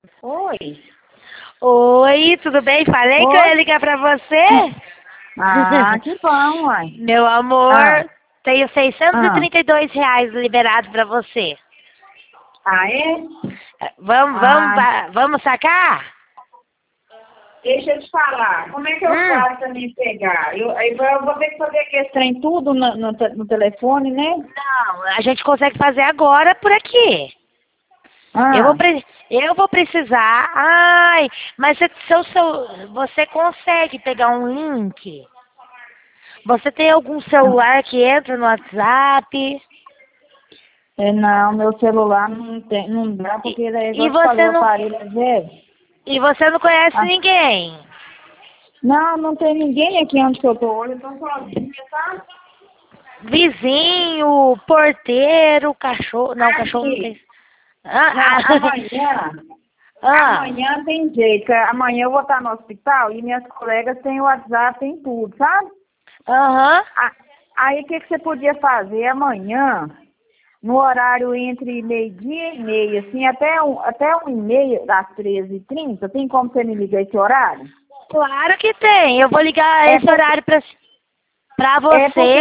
Oi. Oi, tudo bem? Falei que eu Oi. ia ligar pra você? Ah, que bom, uai. Meu Ah, amor, tenho ah. R$ 632 liberado pra você. Ah, é? Ah, Vamos sacar? deixa eu te falar. Como é que eu Hum, faço pra me pegar? Eu vou ter que fazer aquele trem tudo no telefone, né? não, a gente consegue fazer agora por aqui. Eu vou, Ah, pre- eu vou precisar. Ai, mas você consegue pegar um link? Você tem algum celular que entra no WhatsApp? não, meu celular não tem, não dá, E, porque é e igual te falei, você o não, aparelho é velho. e você não conhece Ah, ninguém? não, não tem ninguém aqui onde que eu tô hoje, eu tô sozinha, tá? Vizinho, porteiro, cachorro. Não, cachorro não tem. Aqui. Não, Ah, amanhã. ah, Amanhã tem jeito, que amanhã eu vou estar no hospital e minhas colegas têm o WhatsApp, tem tudo, sabe? aham. Ah, aí o que você podia fazer amanhã, no horário entre meio-dia e meia, assim, até 1h30, das 13h30, tem como você me ligar esse horário? Claro que tem. Eu vou ligar É esse porque, horário pra é porque você.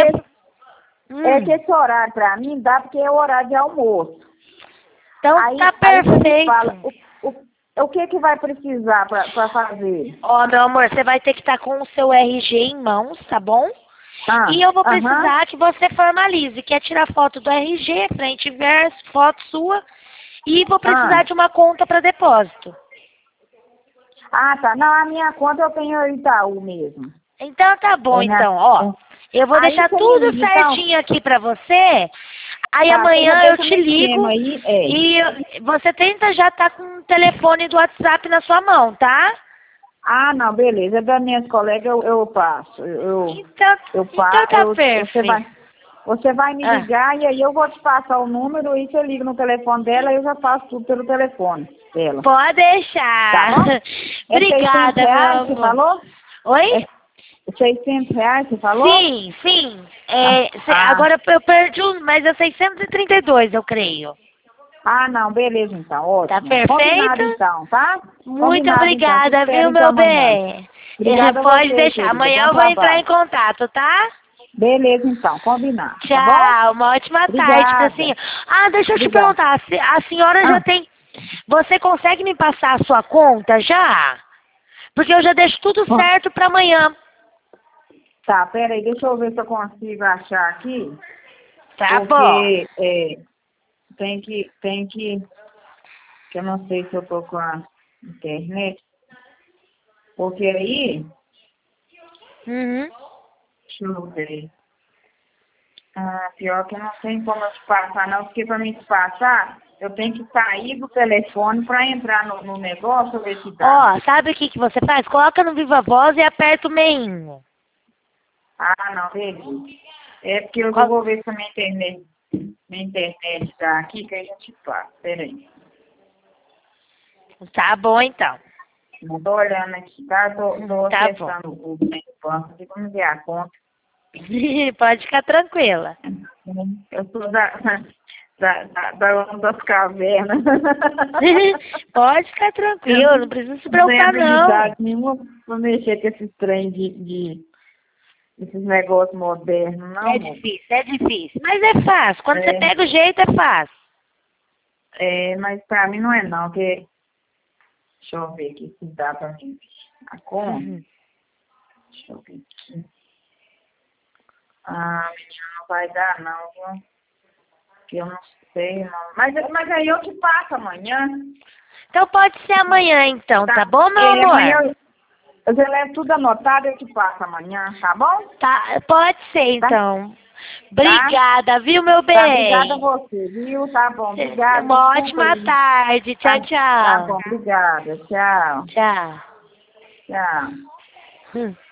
é que Hum, esse horário para mim dá porque é o horário de almoço. então tá Aí você me perfeito. fala o que vai precisar para fazer. Ó, meu amor, você vai ter que estar com o seu RG em mãos, tá bom? E Ah, eu vou aham, precisar que você formalize. Quer tirar foto do RG, frente e verso, foto sua. E vou precisar ah. de uma conta para depósito. Ah, tá. Não, a minha conta eu tenho Itaú mesmo. Então tá bom, É minha, então, ó. é. Eu vou Aí deixar você me tudo liga, então. certinho aqui pra você. Aí Tá, você já amanhã eu deixa no te esquema ligo aí. É. e você tenta já estar com o telefone do WhatsApp na sua mão, tá? Ah, não, beleza. Das minhas colegas eu passo. Então, Eu, então pa, tá eu, perfeito. você vai me Ah, ligar e aí eu vou te passar o número e você liga no telefone dela e eu já faço tudo pelo telefone dela. pode Tá deixar. bom? É 600 Obrigada, meu reais, você amor. falou? Oi? É 600 reais, você falou? Sim, sim. Ah, ah. Agora eu perdi, mas é 632, eu creio. Ah, não, beleza então, Tá ótimo. perfeito? Combinado então, tá? Muito Combinado então, te obrigada, espero viu, então meu amanhã. bem? Obrigada a Pode você, deixar. querida, Amanhã bom eu vou entrar em trabalho. contato, tá? Beleza então, combinado, tá bom? Tchau, uma ótima tarde pra Obrigada, senhora. Ah, deixa eu te obrigada. perguntar, a senhora já Ah, tem... Você consegue me passar a sua conta já? Porque eu já deixo tudo bom, certo pra amanhã. tá, peraí, deixa eu ver se eu consigo achar aqui, Tá bom. porque que eu não sei se eu tô com a internet, porque aí, Uhum. deixa eu ver. Ah, pior que eu não tenho como eu te passar, não, porque para mim te passar, eu tenho que sair do telefone para entrar no negócio, ver se dá. Ó, sabe o que que você faz? Coloca no Viva Voz e aperta o meinho. Ah, não, beleza. É porque eu Co- vou ver se a minha internet tá aqui, que a gente passa. Peraí. Tá bom, então. Não tô olhando aqui, tá? Tô Tá bom. acessando o banco, aqui, vamos ver a conta. Pode ficar tranquila. Eu sou das cavernas. Pode ficar Eu tranquila, não precisa se não tenho preocupar, não. habilidade nenhuma pra mexer com esses trem esses negócios modernos, não, moço. É difícil. Mas é fácil. Quando você É, pega o jeito, é fácil. mas pra mim não é não, porque, deixa eu ver aqui se dá pra mim. A conta, Uhum. deixa eu ver aqui. Ah, menina, não vai dar não, viu? Que eu não sei, não. Mas aí eu te passo amanhã, Então pode ser amanhã, então, tá tá? bom, meu Amanhã amor? eu já levo tudo anotado e eu te passo amanhã, tá bom? Tá, pode ser, Tá? então. Tá? Obrigada, viu, meu Tá, obrigada a bem? você, viu? Tá bom, obrigada, Uma desculpa ótima aí. tarde. Tchau, Tá, tá tchau. bom, obrigada. Tchau, Tchau. tchau. Hum.